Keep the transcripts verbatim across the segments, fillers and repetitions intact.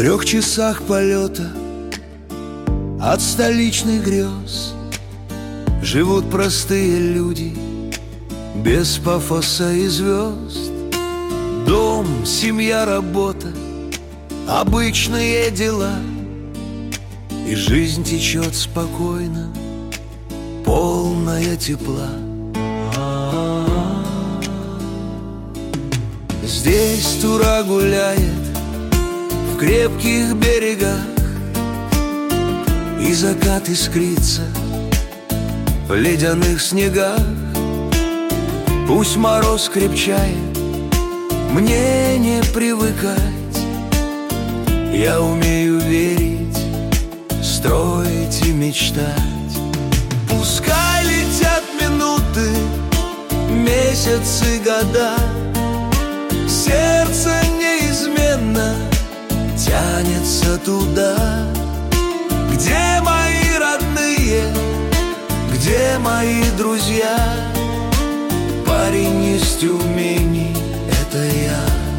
трех часах полета от столичных грез живут простые люди без пафоса и звезд. Дом, семья, работа, обычные дела, и жизнь течет спокойно, полная тепла. Здесь тура гуляет в крепких берегах, и закат искрится в ледяных снегах. Пусть мороз крепчает, мне не привыкать, я умею верить, строить и мечтать. Пускай летят минуты, месяцы, года, сердце неизменно тянется туда, где мои родные, где мои друзья. Парень из Тюмени — это я.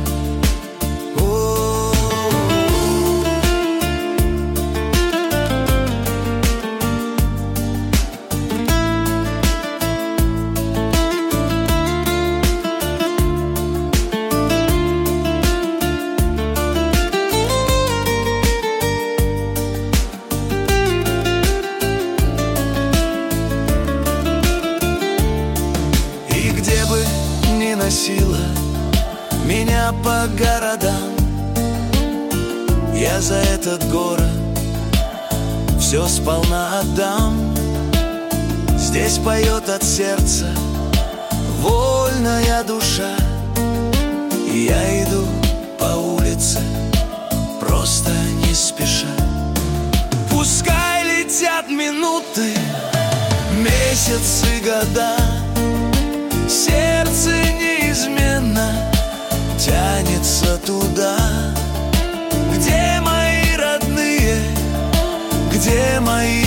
Носила меня по городам, я за этот город все сполна отдам. Здесь поет от сердца вольная душа, и я иду по улице просто не спеша. Пускай летят минуты, месяцы, года, сердце неизменно тянется туда, где мои родные, где мои